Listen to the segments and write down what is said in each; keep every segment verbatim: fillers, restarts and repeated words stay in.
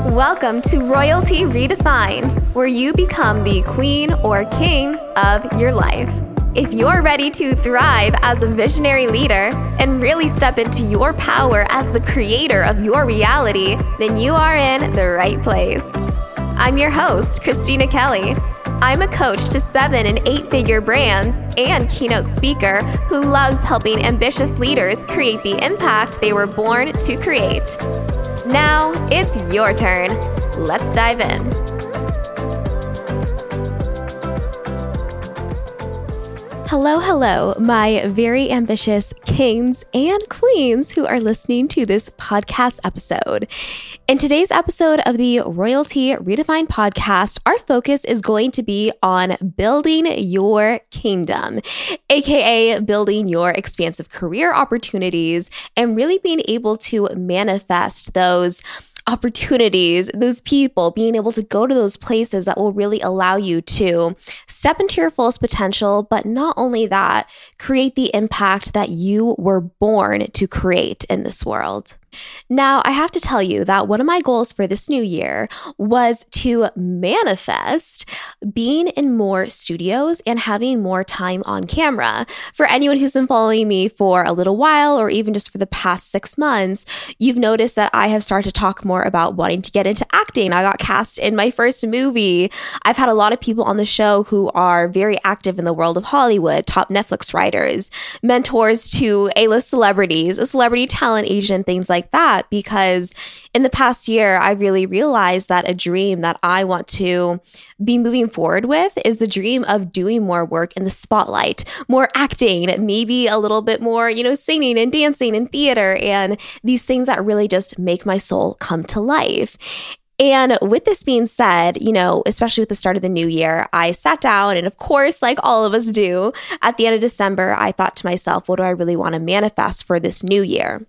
Welcome to Royalty Redefined, where you become the queen or king of your life. If you're ready to thrive as a visionary leader and really step into your power as the creator of your reality, then you are in the right place. I'm your host, Christina Kelly. I'm a coach to seven and eight figure brands and keynote speaker who loves helping ambitious leaders create the impact they were born to create. Now it's your turn. Let's dive in. Hello, hello, my very ambitious kings and queens who are listening to this podcast episode. In today's episode of the Royalty Redefined podcast, our focus is going to be on building your kingdom, aka building your expansive career opportunities and really being able to manifest those opportunities, those people, being able to go to those places that will really allow you to step into your fullest potential, but not only that, create the impact that you were born to create in this world. Now, I have to tell you that one of my goals for this new year was to manifest being in more studios and having more time on camera. For anyone who's been following me for a little while, or even just for the past six months, you've noticed that I have started to talk more about wanting to get into acting. I got cast in my first movie. I've had a lot of people on the show who are very active in the world of Hollywood, top Netflix writers, mentors to A-list celebrities, a celebrity talent agent, things like that, because in the past year, I really realized that a dream that I want to be moving forward with is the dream of doing more work in the spotlight, more acting, maybe a little bit more, you know, singing and dancing and theater and these things that really just make my soul come to life. And with this being said, you know, especially with the start of the new year, I sat down and of course, like all of us do, at the end of December, I thought to myself, what do I really want to manifest for this new year?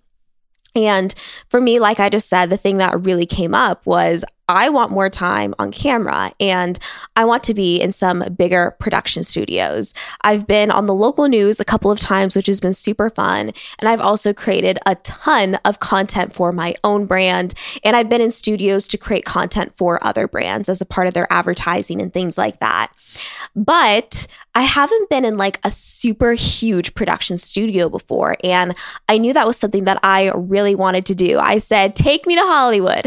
And for me, like I just said, the thing that really came up was I want more time on camera and I want to be in some bigger production studios. I've been on the local news a couple of times, which has been super fun. And I've also created a ton of content for my own brand. And I've been in studios to create content for other brands as a part of their advertising and things like that. But I haven't been in like a super huge production studio before. And I knew that was something that I really wanted to do. I said, take me to Hollywood.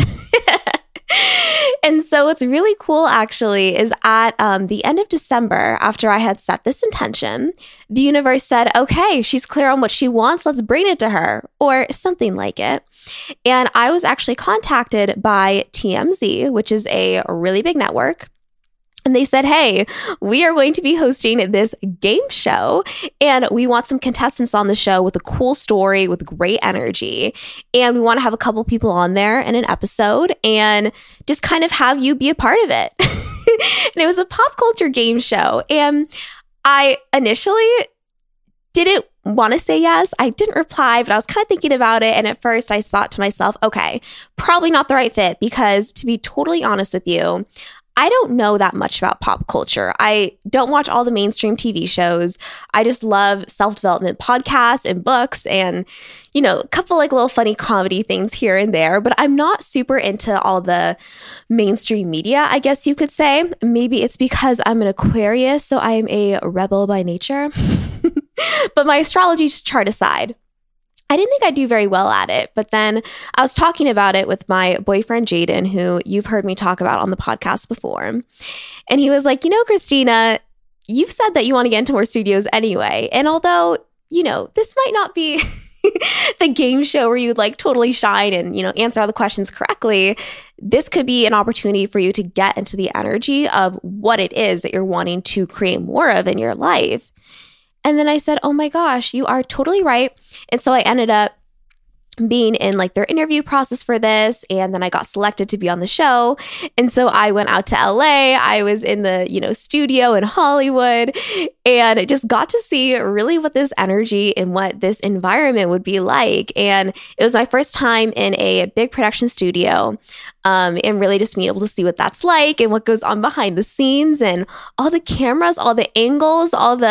And so what's really cool actually is at um, the end of December, after I had set this intention, the universe said, okay, she's clear on what she wants. Let's bring it to her, or something like it. And I was actually contacted by T M Z, which is a really big network. And they said, hey, we are going to be hosting this game show and we want some contestants on the show with a cool story, with great energy. And we want to have a couple people on there in an episode and just kind of have you be a part of it. And it was a pop culture game show. And I initially didn't want to say yes. I didn't reply, but I was kind of thinking about it. And at first I thought to myself, okay, probably not the right fit because to be totally honest with you, I don't know that much about pop culture. I don't watch all the mainstream T V shows. I just love self-development podcasts and books and, you know, a couple like little funny comedy things here and there, but I'm not super into all the mainstream media, I guess you could say. Maybe it's because I'm an Aquarius, so I am a rebel by nature. But my astrology chart aside, I didn't think I'd do very well at it, but then I was talking about it with my boyfriend, Jaden, who you've heard me talk about on the podcast before. And he was like, you know, Christina, you've said that you want to get into more studios anyway. And although, you know, this might not be the game show where you'd like totally shine and, you know, answer all the questions correctly, this could be an opportunity for you to get into the energy of what it is that you're wanting to create more of in your life. And then I said, oh my gosh, you are totally right. And so I ended up being in like their interview process for this. And then I got selected to be on the show. And so I went out to L A. I was in the, you know, studio in Hollywood and I just got to see really what this energy and what this environment would be like. And it was my first time in a big production studio. Um, and really just being able to see what that's like and what goes on behind the scenes and all the cameras, all the angles, all the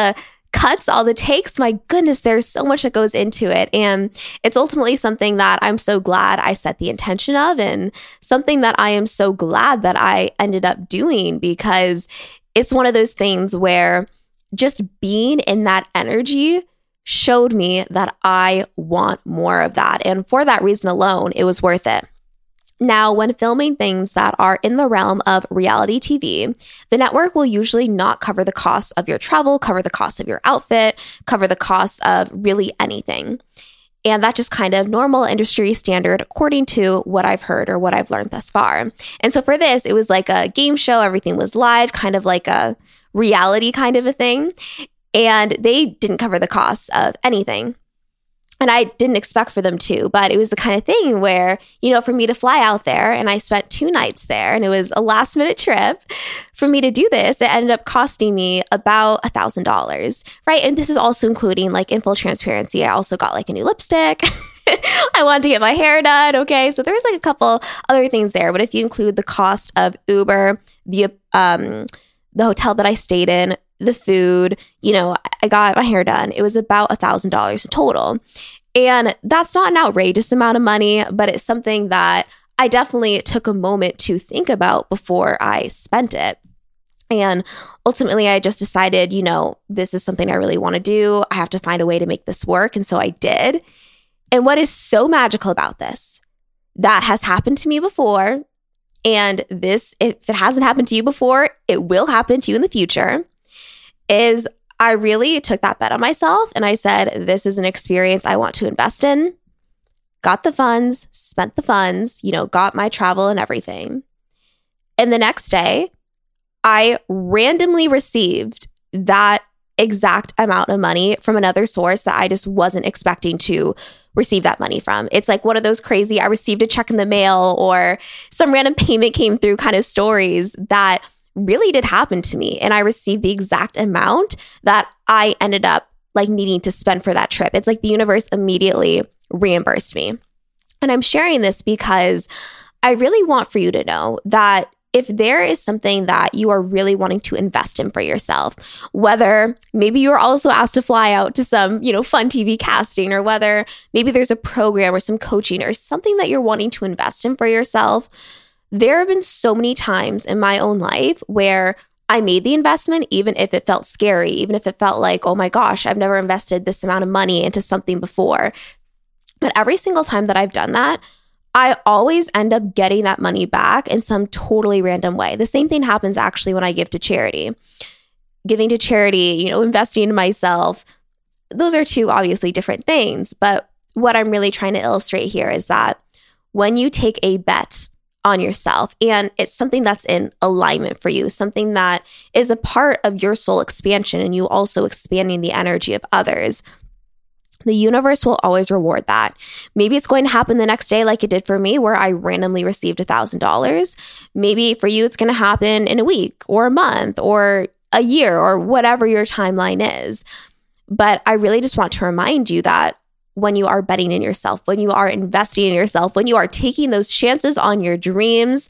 cuts, all the takes, my goodness, there's so much that goes into it. And it's ultimately something that I'm so glad I set the intention of, and something that I am so glad that I ended up doing, because it's one of those things where just being in that energy showed me that I want more of that. And for that reason alone, it was worth it. Now, when filming things that are in the realm of reality T V, the network will usually not cover the costs of your travel, cover the cost of your outfit, cover the costs of really anything. And that's just kind of normal industry standard according to what I've heard or what I've learned thus far. And so for this, it was like a game show. Everything was live, kind of like a reality kind of a thing. And they didn't cover the costs of anything. And I didn't expect for them to, but it was the kind of thing where, you know, for me to fly out there, and I spent two nights there, and it was a last minute trip. For me to do this, it ended up costing me about a thousand dollars, right? And this is also including, like, in full transparency, I also got like a new lipstick. I wanted to get my hair done. Okay. So there was like a couple other things there, but if you include the cost of Uber, the, um, the hotel that I stayed in, the food, you know, I got my hair done, it was about a thousand dollars in total. And that's not an outrageous amount of money, but it's something that I definitely took a moment to think about before I spent it. And ultimately, I just decided, you know, this is something I really want to do. I have to find a way to make this work. And so I did. And what is so magical about this, that has happened to me before. And this, if it hasn't happened to you before, it will happen to you in the future, is I really took that bet on myself and I said, this is an experience I want to invest in. Got the funds, spent the funds, you know, got my travel and everything. And the next day, I randomly received that exact amount of money from another source that I just wasn't expecting to receive that money from. It's like one of those crazy, I received a check in the mail or some random payment came through kind of stories that really did happen to me. And I received the exact amount that I ended up like needing to spend for that trip. It's like the universe immediately reimbursed me. And I'm sharing this because I really want for you to know that if there is something that you are really wanting to invest in for yourself, whether maybe you're also asked to fly out to some, you know, fun T V casting, or whether maybe there's a program or some coaching or something that you're wanting to invest in for yourself, there have been so many times in my own life where I made the investment, even if it felt scary, even if it felt like, oh my gosh, I've never invested this amount of money into something before. But every single time that I've done that, I always end up getting that money back in some totally random way. The same thing happens actually when I give to charity. Giving to charity, you know, investing in myself, those are two obviously different things. But what I'm really trying to illustrate here is that when you take a bet on yourself, and it's something that's in alignment for you, something that is a part of your soul expansion and you also expanding the energy of others, the universe will always reward that. Maybe it's going to happen the next day like it did for me, where I randomly received one thousand dollars. Maybe for you, it's going to happen in a week or a month or a year or whatever your timeline is. But I really just want to remind you that when you are betting in yourself, when you are investing in yourself, when you are taking those chances on your dreams,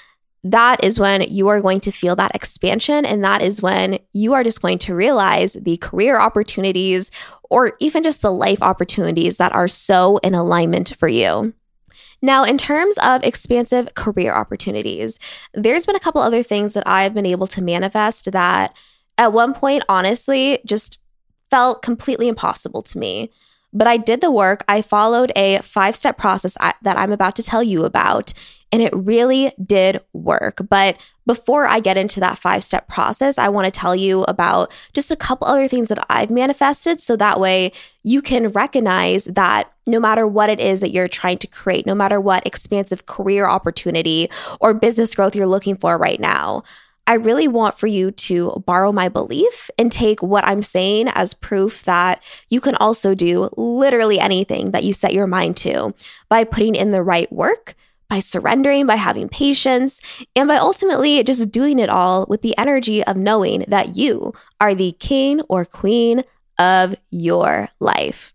that is when you are going to feel that expansion. And that is when you are just going to realize the career opportunities or even just the life opportunities that are so in alignment for you. Now, in terms of expansive career opportunities, there's been a couple other things that I've been able to manifest that at one point, honestly, just felt completely impossible to me. But I did the work. I followed a five-step process I, that I'm about to tell you about, and it really did work. But before I get into that five-step process, I want to tell you about just a couple other things that I've manifested, so that way you can recognize that no matter what it is that you're trying to create, no matter what expansive career opportunity or business growth you're looking for right now, I really want for you to borrow my belief and take what I'm saying as proof that you can also do literally anything that you set your mind to by putting in the right work, by surrendering, by having patience, and by ultimately just doing it all with the energy of knowing that you are the king or queen of your life.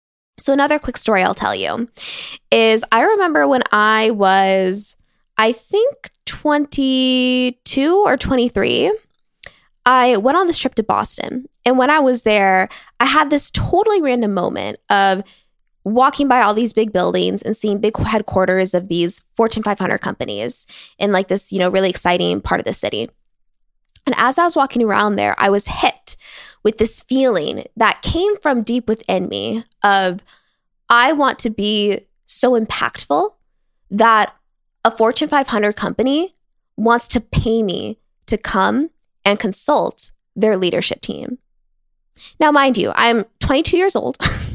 So another quick story I'll tell you is I remember when I was, I think, twenty-two or twenty-three, I went on this trip to Boston. And when I was there, I had this totally random moment of walking by all these big buildings and seeing big headquarters of these Fortune five hundred companies in like this, you know, really exciting part of the city. And as I was walking around there, I was hit with this feeling that came from deep within me of, I want to be so impactful that a Fortune five hundred company wants to pay me to come and consult their leadership team. Now, mind you, I'm twenty-two years old.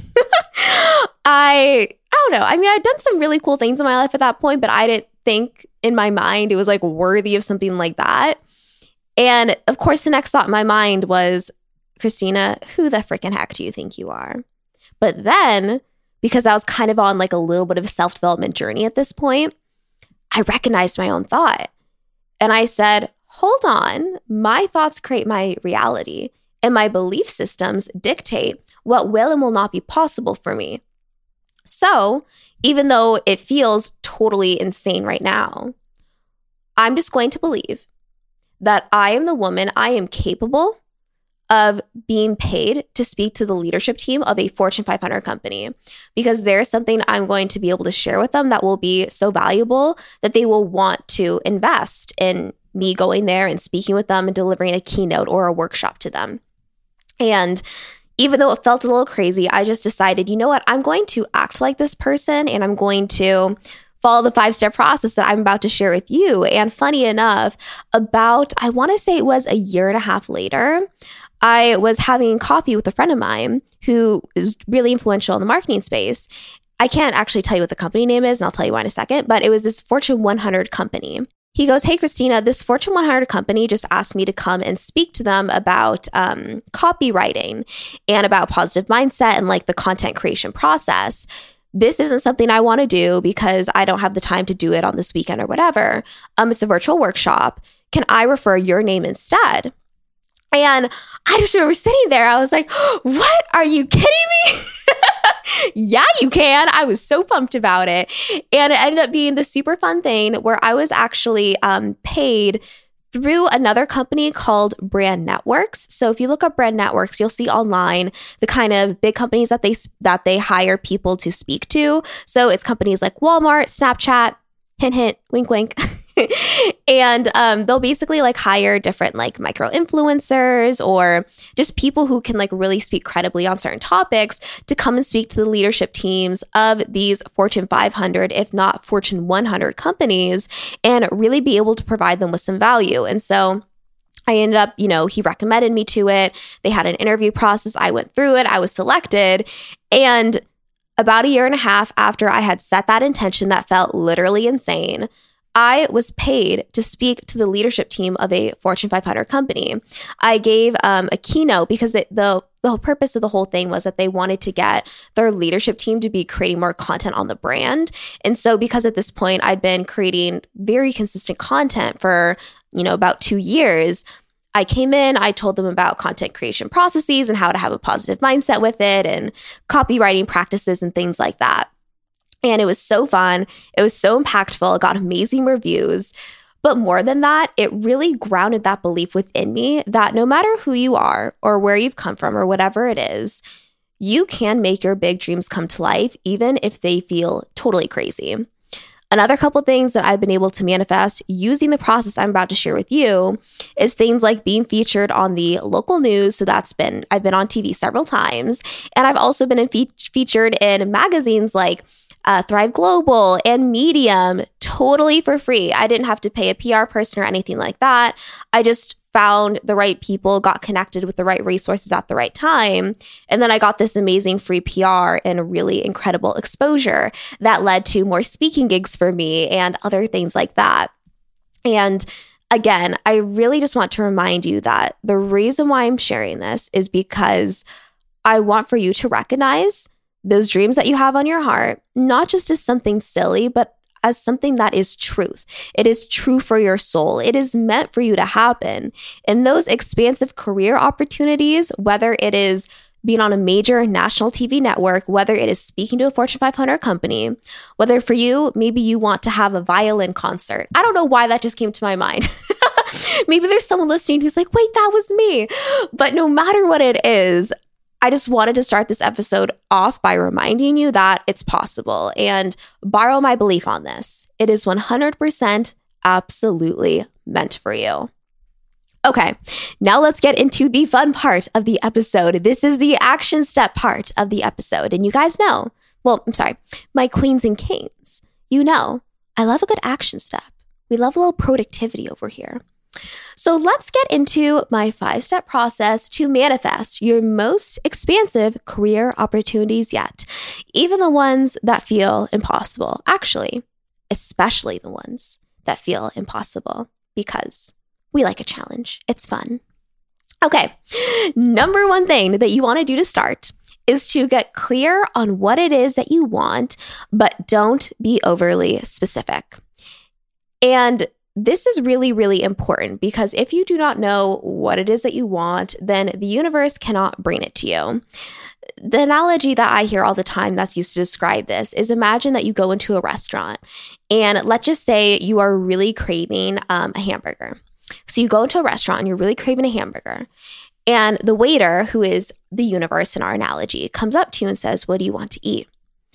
I, I don't know. I mean, I'd done some really cool things in my life at that point, but I didn't think in my mind it was like worthy of something like that. And of course, the next thought in my mind was, Christina, who the freaking heck do you think you are? But then, because I was kind of on like a little bit of a self-development journey at this point, I recognized my own thought. And I said, hold on, my thoughts create my reality, and my belief systems dictate what will and will not be possible for me. So even though it feels totally insane right now, I'm just going to believe that I am the woman, I am capable of being paid to speak to the leadership team of a Fortune five hundred company, because there's something I'm going to be able to share with them that will be so valuable that they will want to invest in me going there and speaking with them and delivering a keynote or a workshop to them. And even though it felt a little crazy, I just decided, you know what, I'm going to act like this person and I'm going to follow the five-step process that I'm about to share with you. And funny enough, about, I want to say it was a year and a half later, I was having coffee with a friend of mine who is really influential in the marketing space. I can't actually tell you what the company name is, and I'll tell you why in a second, but it was this Fortune one hundred company. He goes, hey, Christina, this Fortune one hundred company just asked me to come and speak to them about um, copywriting and about positive mindset and like the content creation process. This isn't something I want to do because I don't have the time to do it on this weekend or whatever. Um, it's a virtual workshop. Can I refer your name instead? And I just remember sitting there. I was like, what? Are you kidding me? Yeah, you can. I was so pumped about it. And it ended up being the super fun thing where I was actually um, paid through another company called Brand Networks. So if you look up Brand Networks, you'll see online the kind of big companies that they that they hire people to speak to. So it's companies like Walmart, Snapchat, hint, hint, wink, wink. And um, they'll basically like hire different like micro influencers or just people who can like really speak credibly on certain topics to come and speak to the leadership teams of these Fortune five hundred, if not Fortune one hundred companies, and really be able to provide them with some value. And so I ended up, you know, he recommended me to it. They had an interview process. I went through it. I was selected. And about a year and a half after I had set that intention that felt literally insane, I was paid to speak to the leadership team of a Fortune five hundred company. I gave um, a keynote because it, the the whole purpose of the whole thing was that they wanted to get their leadership team to be creating more content on the brand. And so because at this point I'd been creating very consistent content for, you know, about two years, I came in, I told them about content creation processes and how to have a positive mindset with it and copywriting practices and things like that. And it was so fun. It was so impactful. It got amazing reviews. But more than that, it really grounded that belief within me that no matter who you are or where you've come from or whatever it is, you can make your big dreams come to life, even if they feel totally crazy. Another couple things that I've been able to manifest using the process I'm about to share with you is things like being featured on the local news. So that's been, I've been on T V several times. And I've also been in fe- featured in magazines like Uh, Thrive Global and Medium, totally for free. I didn't have to pay a P R person or anything like that. I just found the right people, got connected with the right resources at the right time. And then I got this amazing free P R and really incredible exposure that led to more speaking gigs for me and other things like that. And again, I really just want to remind you that the reason why I'm sharing this is because I want for you to recognize those dreams that you have on your heart, not just as something silly, but as something that is truth. It is true for your soul. It is meant for you to happen. And those expansive career opportunities, whether it is being on a major national T V network, whether it is speaking to a Fortune five hundred company, whether for you, maybe you want to have a violin concert. I don't know why that just came to my mind. Maybe there's someone listening who's like, wait, that was me. But no matter what it is, I just wanted to start this episode off by reminding you that it's possible, and borrow my belief on this. It is one hundred percent absolutely meant for you. Okay, now let's get into the fun part of the episode. This is the action step part of the episode. And you guys know, well, I'm sorry, my queens and kings, you know, I love a good action step. We love a little productivity over here. So let's get into my five-step process to manifest your most expansive career opportunities yet, even the ones that feel impossible. Actually, especially the ones that feel impossible, because we like a challenge. It's fun. Okay, number one thing that you want to do to start is to get clear on what it is that you want, but don't be overly specific. And this is really, really important, because if you do not know what it is that you want, then the universe cannot bring it to you. The analogy that I hear all the time that's used to describe this is, imagine that you go into a restaurant and let's just say you are really craving um, a hamburger. So you go into a restaurant and you're really craving a hamburger, and the waiter, who is the universe in our analogy, comes up to you and says, what do you want to eat?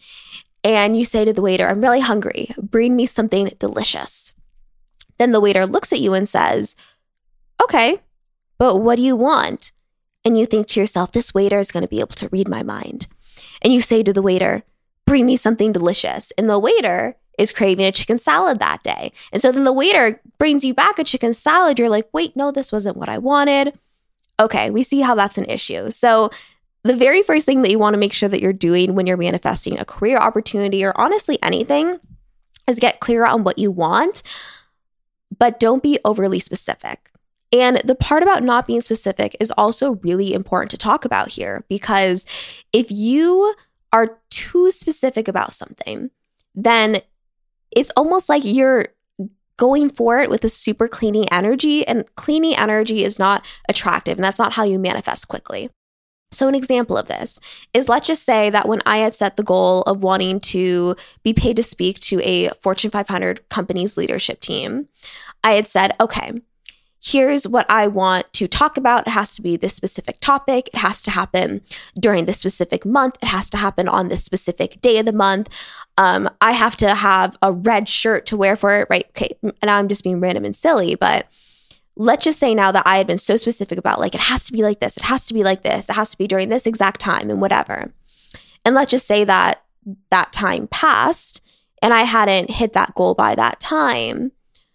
And you say to the waiter, I'm really hungry. Bring me something delicious. Then the waiter looks at you and says, okay, but what do you want? And you think to yourself, this waiter is going to be able to read my mind. And you say to the waiter, bring me something delicious. And the waiter is craving a chicken salad that day. And so then the waiter brings you back a chicken salad. You're like, wait, no, this wasn't what I wanted. Okay, we see how that's an issue. So the very first thing that you want to make sure that you're doing when you're manifesting a career opportunity, or honestly anything, is get clear on what you want, but don't be overly specific. And the part about not being specific is also really important to talk about here, because if you are too specific about something, then it's almost like you're going for it with a super cleaning energy, and cleaning energy is not attractive, and that's not how you manifest quickly. So an example of this is, let's just say that when I had set the goal of wanting to be paid to speak to a Fortune five hundred company's leadership team, I had said, okay, here's what I want to talk about. It has to be this specific topic. It has to happen during this specific month. It has to happen on this specific day of the month. Um, I have to have a red shirt to wear for it, right? Okay, and I'm just being random and silly, but let's just say now that I had been so specific about, like, it has to be like this. It has to be like this. It has to be during this exact time and whatever. And let's just say that that time passed and I hadn't hit that goal by that time.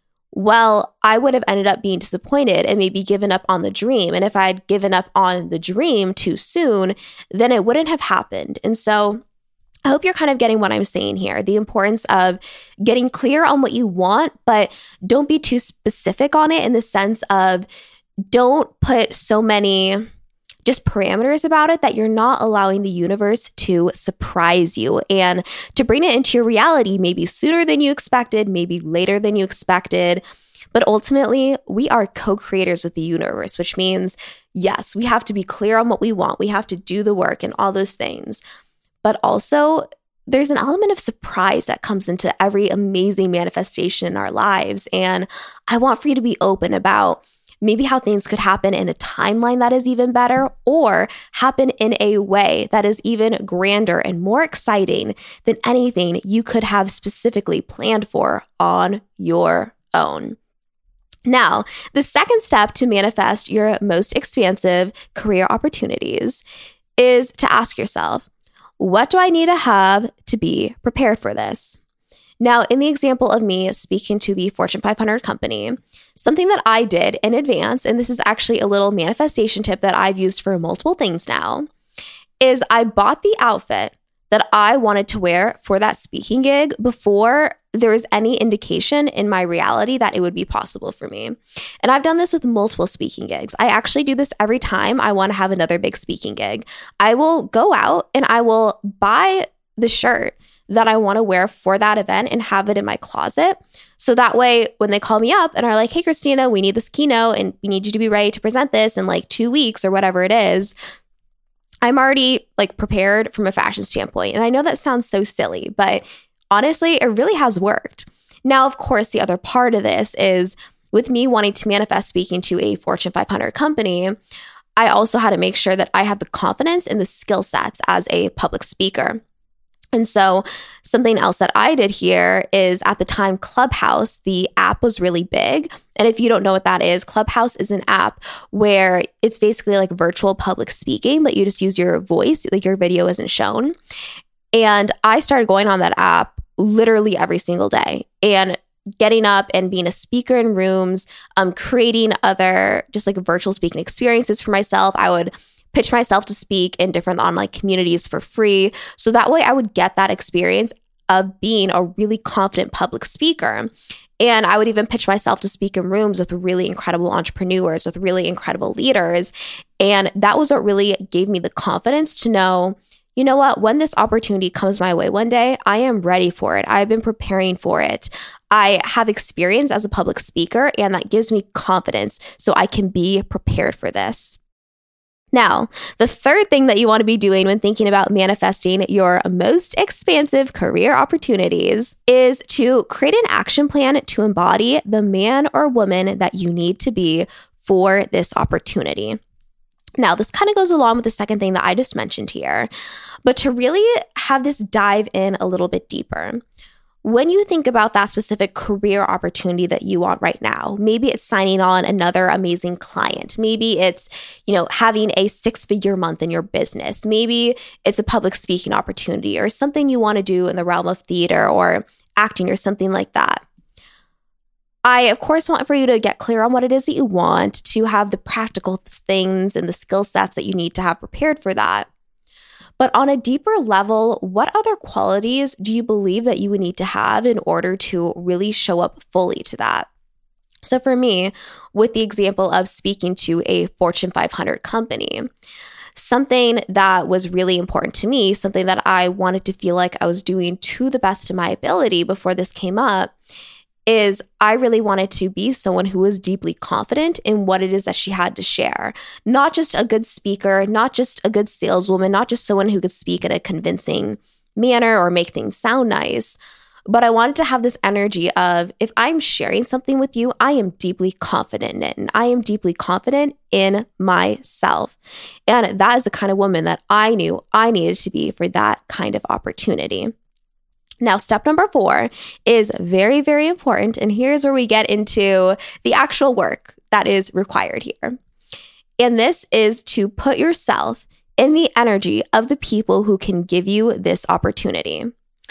Well, I would have ended up being disappointed and maybe given up on the dream. And if I had given up on the dream too soon, then it wouldn't have happened. And so I hope you're kind of getting what I'm saying here, the importance of getting clear on what you want, but don't be too specific on it, in the sense of don't put so many just parameters about it that you're not allowing the universe to surprise you and to bring it into your reality, maybe sooner than you expected, maybe later than you expected. But ultimately, we are co-creators with the universe, which means, yes, we have to be clear on what we want. We have to do the work and all those things. But also, there's an element of surprise that comes into every amazing manifestation in our lives. And I want for you to be open about maybe how things could happen in a timeline that is even better, or happen in a way that is even grander and more exciting than anything you could have specifically planned for on your own. Now, the second step to manifest your most expansive career opportunities is to ask yourself, what do I need to have to be prepared for this? Now, in the example of me speaking to the Fortune five hundred company, something that I did in advance, and this is actually a little manifestation tip that I've used for multiple things now, is I bought the outfit that I wanted to wear for that speaking gig before there was any indication in my reality that it would be possible for me. And I've done this with multiple speaking gigs. I actually do this every time I want to have another big speaking gig. I will go out and I will buy the shirt that I want to wear for that event and have it in my closet. So that way, when they call me up and are like, hey, Christina, we need this keynote and we need you to be ready to present this in like two weeks or whatever it is, I'm already like prepared from a fashion standpoint. And I know that sounds so silly, but honestly, it really has worked. Now, of course, the other part of this is with me wanting to manifest speaking to a Fortune five hundred company, I also had to make sure that I had the confidence and the skill sets as a public speaker. And so something else that I did here is at the time, Clubhouse, the app was really big. And if you don't know what that is, Clubhouse is an app where it's basically like virtual public speaking, but you just use your voice, like your video isn't shown. And I started going on that app literally every single day and getting up and being a speaker in rooms, um, creating other just like virtual speaking experiences for myself. I would pitch myself to speak in different online communities for free. So that way I would get that experience of being a really confident public speaker. And I would even pitch myself to speak in rooms with really incredible entrepreneurs, with really incredible leaders. And that was what really gave me the confidence to know, you know what, when this opportunity comes my way one day, I am ready for it. I've been preparing for it. I have experience as a public speaker, and that gives me confidence so I can be prepared for this. Now, the third thing that you want to be doing when thinking about manifesting your most expansive career opportunities is to create an action plan to embody the man or woman that you need to be for this opportunity. Now, this kind of goes along with the second thing that I just mentioned here, but to really have this dive in a little bit deeper. When you think about that specific career opportunity that you want right now, maybe it's signing on another amazing client. Maybe it's, you know, having a six-figure month in your business. Maybe it's a public speaking opportunity or something you want to do in the realm of theater or acting or something like that. I, of course, want for you to get clear on what it is that you want, to have the practical things and the skill sets that you need to have prepared for that. But on a deeper level, what other qualities do you believe that you would need to have in order to really show up fully to that? So for me, with the example of speaking to a Fortune five hundred company, something that was really important to me, something that I wanted to feel like I was doing to the best of my ability before this came up, is I really wanted to be someone who was deeply confident in what it is that she had to share. Not just a good speaker, not just a good saleswoman, not just someone who could speak in a convincing manner or make things sound nice, but I wanted to have this energy of, if I'm sharing something with you, I am deeply confident in it, and I am deeply confident in myself. And that is the kind of woman that I knew I needed to be for that kind of opportunity. Now, step number four is very, very important. And here's where we get into the actual work that is required here. And this is to put yourself in the energy of the people who can give you this opportunity.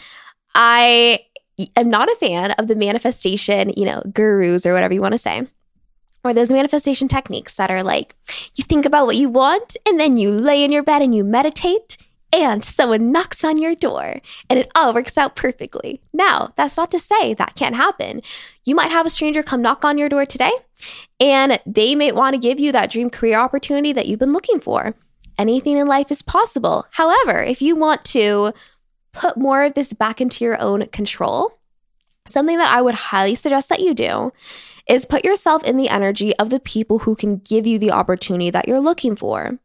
I am not a fan of the manifestation, you know, gurus or whatever you want to say, or those manifestation techniques that are like, you think about what you want and then you lay in your bed and you meditate, and someone knocks on your door and it all works out perfectly. Now, that's not to say that can't happen. You might have a stranger come knock on your door today, and they may want to give you that dream career opportunity that you've been looking for. Anything in life is possible. However, if you want to put more of this back into your own control, something that I would highly suggest that you do is put yourself in the energy of the people who can give you the opportunity that you're looking for.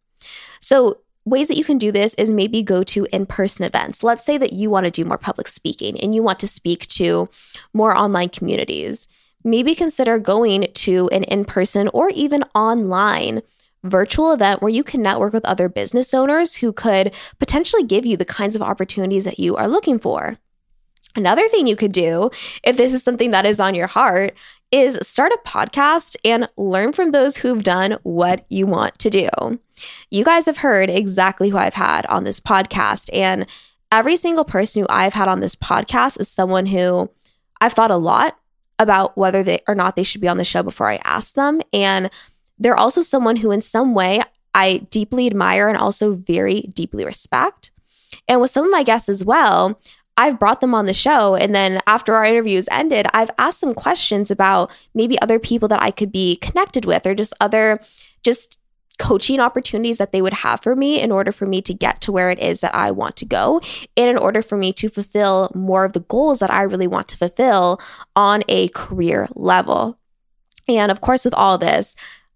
So, ways that you can do this is maybe go to in-person events. Let's say that you want to do more public speaking and you want to speak to more online communities. Maybe consider going to an in-person or even online virtual event where you can network with other business owners who could potentially give you the kinds of opportunities that you are looking for. Another thing you could do, if this is something that is on your heart, is start a podcast and learn from those who've done what you want to do. You guys have heard exactly who I've had on this podcast, and every single person who I've had on this podcast is someone who I've thought a lot about whether they or not they should be on the show before I ask them. And they're also someone who in some way I deeply admire and also very deeply respect. And with some of my guests as well, I've brought them on the show, and then after our interviews ended, I've asked some questions about maybe other people that I could be connected with, or just other just coaching opportunities that they would have for me in order for me to get to where it is that I want to go, and in order for me to fulfill more of the goals that I really want to fulfill on a career level. And of course, with all this,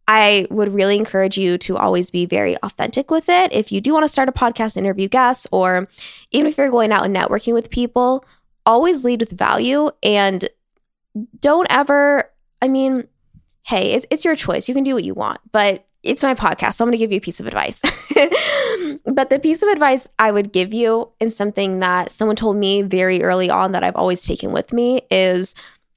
I would really encourage you to always be very authentic with it. If you do want to start a podcast, interview guests, or even if you're going out and networking with people, always lead with value, and don't ever, I mean, hey, it's, it's your choice. You can do what you want, but it's my podcast, so I'm going to give you a piece of advice. But the piece of advice I would give you, and something that someone told me very early on that I've always taken with me, is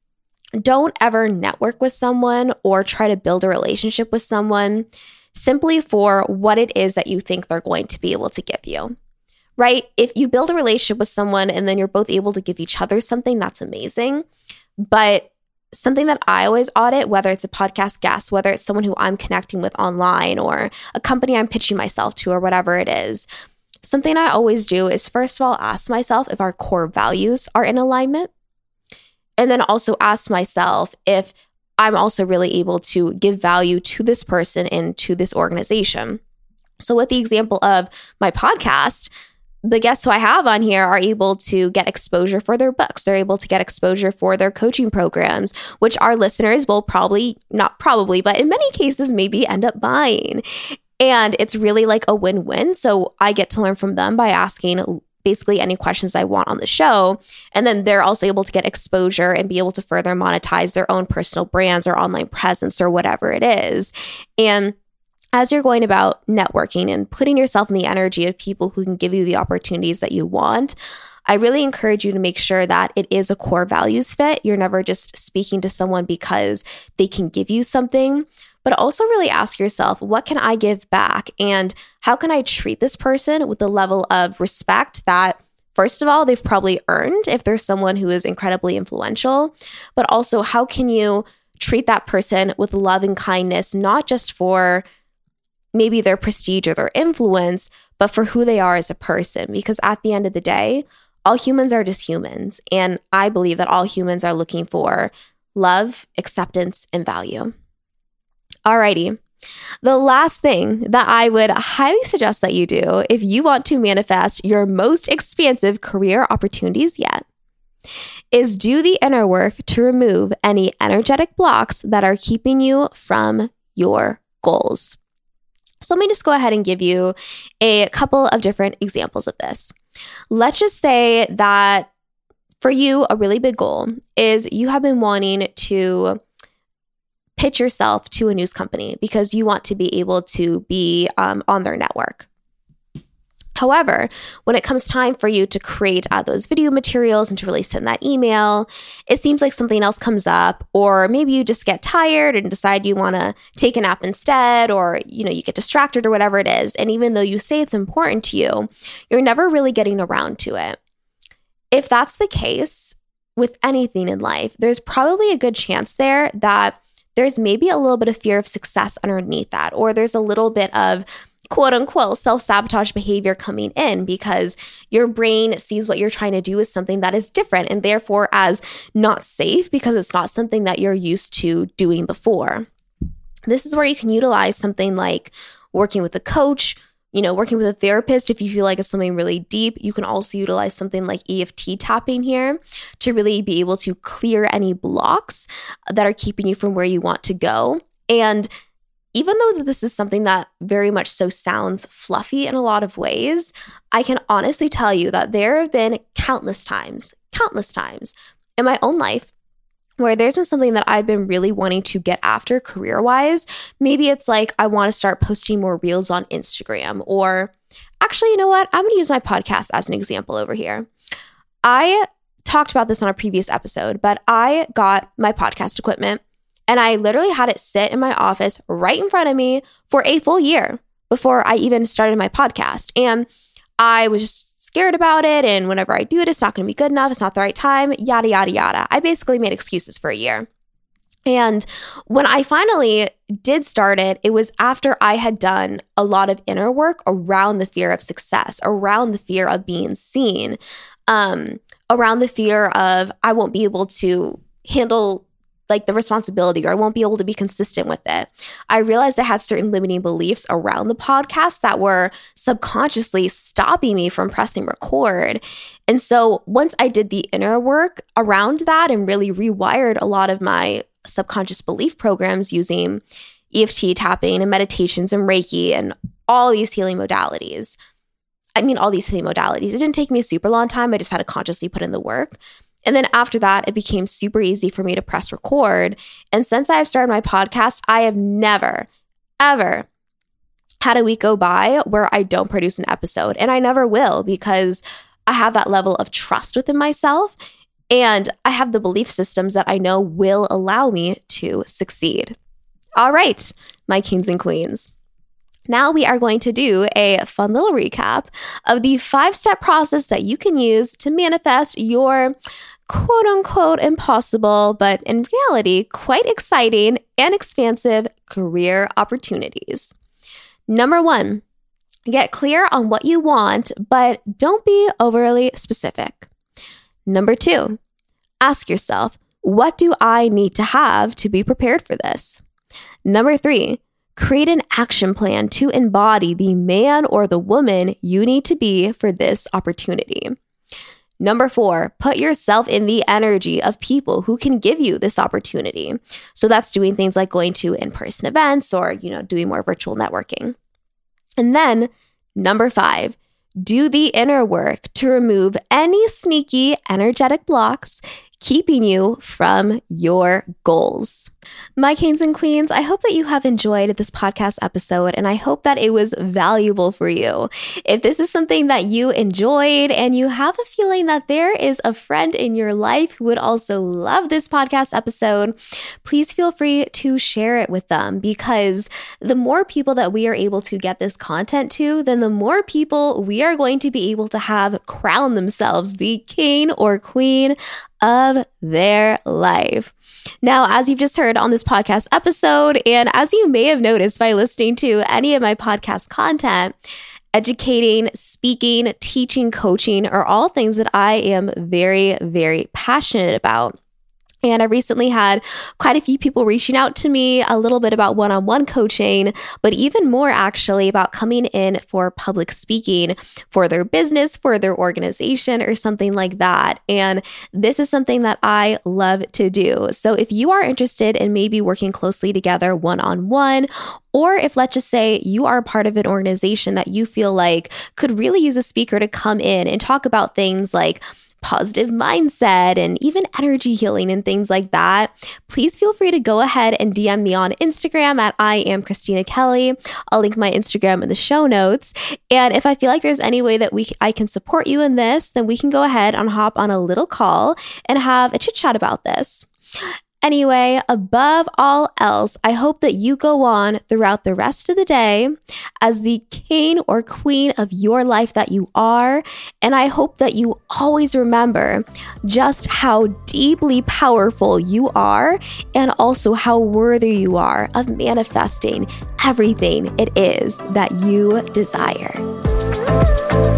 don't ever network with someone or try to build a relationship with someone simply for what it is that you think they're going to be able to give you, right? If you build a relationship with someone and then you're both able to give each other something, that's amazing. But something that I always audit, whether it's a podcast guest, whether it's someone who I'm connecting with online or a company I'm pitching myself to or whatever it is, something I always do is first of all, ask myself if our core values are in alignment. And then also ask myself if I'm also really able to give value to this person and to this organization. So with the example of my podcast, the guests who I have on here are able to get exposure for their books. They're able to get exposure for their coaching programs, which our listeners will probably, not probably, but in many cases, maybe end up buying. And it's really like a win-win. So I get to learn from them by asking basically any questions I want on the show. And then they're also able to get exposure and be able to further monetize their own personal brands or online presence or whatever it is. And as you're going about networking and putting yourself in the energy of people who can give you the opportunities that you want, I really encourage you to make sure that it is a core values fit. You're never just speaking to someone because they can give you something, but also really ask yourself, what can I give back? And how can I treat this person with the level of respect that, first of all, they've probably earned if there's someone who is incredibly influential, but also how can you treat that person with love and kindness, not just for maybe their prestige or their influence, but for who they are as a person. Because at the end of the day, all humans are just humans. And I believe that all humans are looking for love, acceptance, and value. Alrighty. The last thing that I would highly suggest that you do if you want to manifest your most expansive career opportunities yet is do the inner work to remove any energetic blocks that are keeping you from your goals. So let me just go ahead and give you a couple of different examples of this. Let's just say that for you, a really big goal is you have been wanting to pitch yourself to a news company because you want to be able to be um, on their network. However, when it comes time for you to create uh, those video materials and to really send that email, it seems like something else comes up, or maybe you just get tired and decide you want to take a nap instead, or you know you get distracted or whatever it is. And even though you say it's important to you, you're never really getting around to it. If that's the case with anything in life, there's probably a good chance there that there's maybe a little bit of fear of success underneath that, or there's a little bit of quote unquote self-sabotage behavior coming in because your brain sees what you're trying to do as something that is different and therefore as not safe because it's not something that you're used to doing before. This is where you can utilize something like working with a coach, you know, working with a therapist. If you feel like it's something really deep, you can also utilize something like E F T tapping here to really be able to clear any blocks that are keeping you from where you want to go. And even though this is something that very much so sounds fluffy in a lot of ways, I can honestly tell you that there have been countless times, countless times in my own life where there's been something that I've been really wanting to get after career-wise. Maybe it's like I want to start posting more reels on Instagram, or actually, you know what? I'm going to use my podcast as an example over here. I talked about this on a previous episode, but I got my podcast equipment and I literally had it sit in my office right in front of me for a full year before I even started my podcast. And I was just scared about it. And whenever I do it, it's not going to be good enough. It's not the right time, yada, yada, yada. I basically made excuses for a year. And when I finally did start it, it was after I had done a lot of inner work around the fear of success, around the fear of being seen, um, around the fear of I won't be able to handle like the responsibility, or I won't be able to be consistent with it. I realized I had certain limiting beliefs around the podcast that were subconsciously stopping me from pressing record. And so once I did the inner work around that and really rewired a lot of my subconscious belief programs using E F T tapping and meditations and Reiki and all these healing modalities, I mean, all these healing modalities, it didn't take me a super long time. I just had to consciously put in the work. And then after that, it became super easy for me to press record. And since I've started my podcast, I have never, ever had a week go by where I don't produce an episode. And I never will, because I have that level of trust within myself. And I have the belief systems that I know will allow me to succeed. All right, my kings and queens. Now we are going to do a fun little recap of the five-step process that you can use to manifest your quote unquote impossible, but in reality, quite exciting and expansive career opportunities. Number one, get clear on what you want, but don't be overly specific. Number two, ask yourself, what do I need to have to be prepared for this? Number three, create an action plan to embody the man or the woman you need to be for this opportunity. Number four, put yourself in the energy of people who can give you this opportunity. So that's doing things like going to in-person events or, you know, doing more virtual networking. And then number five, do the inner work to remove any sneaky energetic blocks keeping you from your goals. My kings and queens, I hope that you have enjoyed this podcast episode, and I hope that it was valuable for you. If this is something that you enjoyed and you have a feeling that there is a friend in your life who would also love this podcast episode, please feel free to share it with them, because the more people that we are able to get this content to, then the more people we are going to be able to have crown themselves the king or queen of their life. Now, as you've just heard on this podcast episode, and as you may have noticed by listening to any of my podcast content, educating, speaking, teaching, coaching are all things that I am very, very passionate about. And I recently had quite a few people reaching out to me a little bit about one-on-one coaching, but even more actually about coming in for public speaking for their business, for their organization, or something like that. And this is something that I love to do. So if you are interested in maybe working closely together one-on-one, or if, let's just say, you are a part of an organization that you feel like could really use a speaker to come in and talk about things like positive mindset and even energy healing and things like that, please feel free to go ahead and D M me on Instagram at I am Christina Kelly. I'll link my Instagram in the show notes. And if I feel like there's any way that we I can support you in this, then we can go ahead and hop on a little call and have a chit chat about this. Anyway, above all else, I hope that you go on throughout the rest of the day as the king or queen of your life that you are. And I hope that you always remember just how deeply powerful you are, and also how worthy you are of manifesting everything it is that you desire.